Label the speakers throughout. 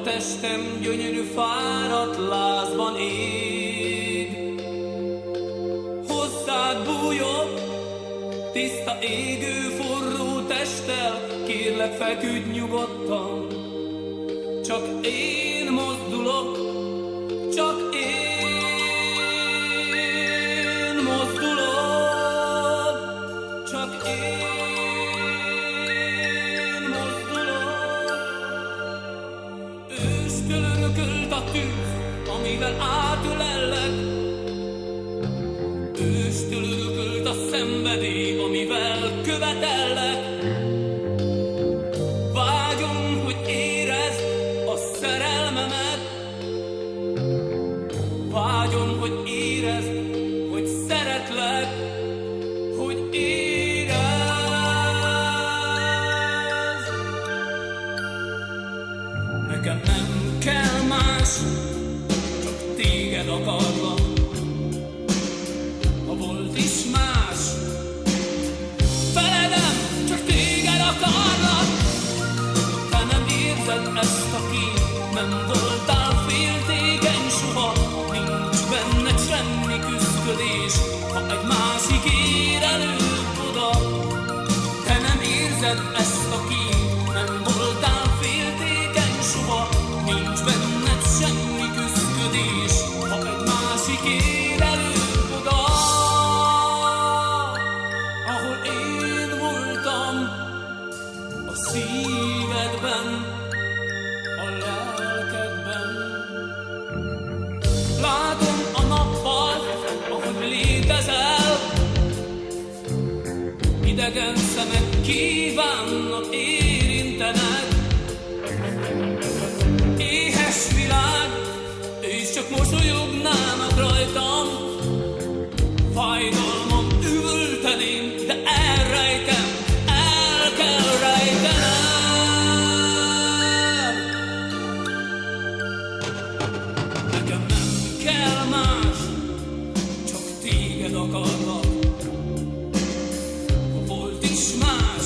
Speaker 1: testem gyönyörű fáradt lázban ég. Hozzád bújok, tiszta égő forró testtel, kérlek feküdj nyugodtan. Csak én mozdulok, csak én mozdulok, csak én mozdulok. Őstől örökölt a tűz, amivel átölellek. Őstől örökölt a szenvedély, amivel követellek. Vágyom, hogy érezd a szerelmemet. Vágyom, hogy érezd, hogy szeretlek, hogy érezd. Nekem nem kell más, csak téged akarlak. Ha volt is más, feledem, csak téged akarlak. Te nem érzed ezt a kínt, nem voltál féltékeny soha. Nincs benned semmi küszködés, ha egy másik ér előbb oda. Te nem érzed ezt a kínt, nem voltál féltékeny soha. Nincs benned semmi küszködés, ha egy másik ér előbb oda. Ahol én voltam, a szívedben, a lelkedben. Látom a nappal, ahogy létezel. Idegen szemek kívánnak érintenek. Éhes világ, és csak mosolyognának rajtam. Fájdalmam üvölteném, de elrejtem, el kell rejtenem. Nekem nem kell más, csak téged akarlak. Ha volt is más,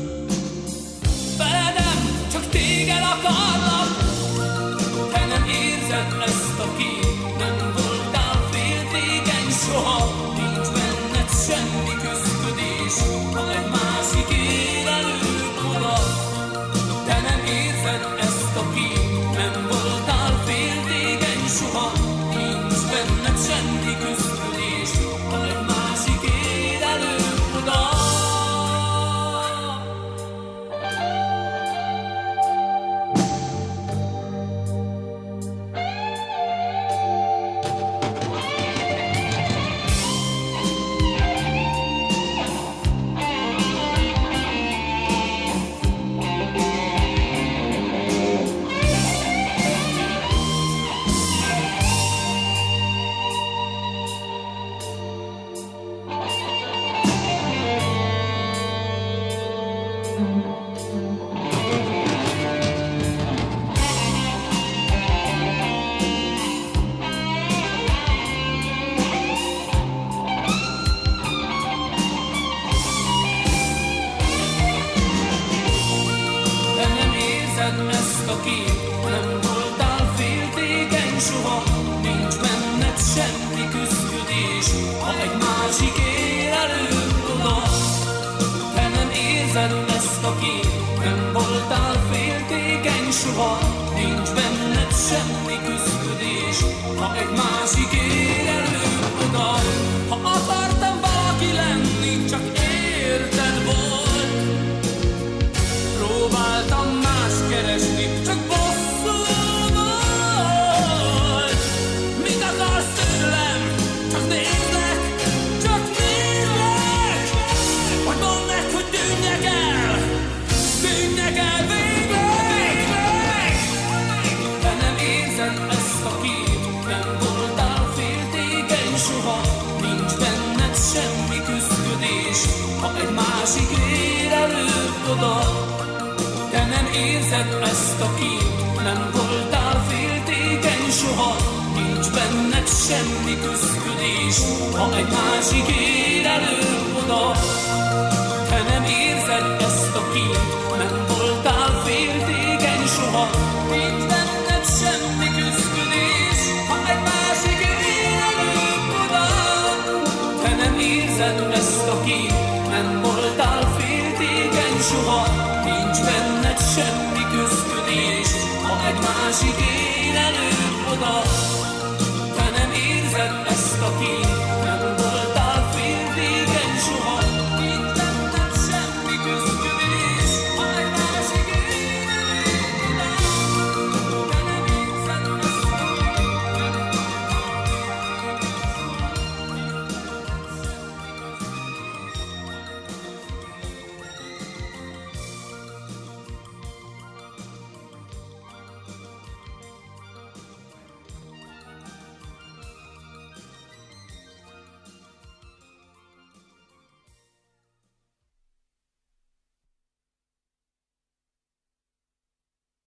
Speaker 1: feledem, csak téged akarlak. Te nem érzed ezt a kínt, nem voltál féltékeny soha. Nincs benned semmi küszködés, ha egy másik ér előbb oda. Te nem érzed ezt a kínt, nem voltál féltékeny soha. Nincs benned semmi küszködés, ha egy másik ér előbb oda. Ezt a kínt, nem voltál féltékeny soha. Nincs benned semmi küszködés, ha egy másik ér előbb oda. Te nem érzed ezt a kínt, nem voltál féltékeny soha. Nincs benned semmi küszködés, ha egy másik ér előbb oda. Ha akartam valaki lenni, csak érted volt. Próbáltam más keresni, csak bosszú volt. Mit akarsz tőlem? Csak nézlek, csak nézlek. Vagy mondd meg, hogy tűnjek el végleg. Te nem érzed ezt a kínt, nem voltál féltékeny soha. Nincs benned semmi küszködés, ha egy másik ér előbb oda. Te nem érzed ezt a kínt, nem voltál féltékeny soha. Nincs benned semmi küszködés, ha egy másik ér előbb oda. Te nem érzed ezt a kínt, nem voltál féltékeny soha. Nincs benned akit nem voltál féltékeny soha, nincs benned semmi küszködés, ha egy másik él előbb oda.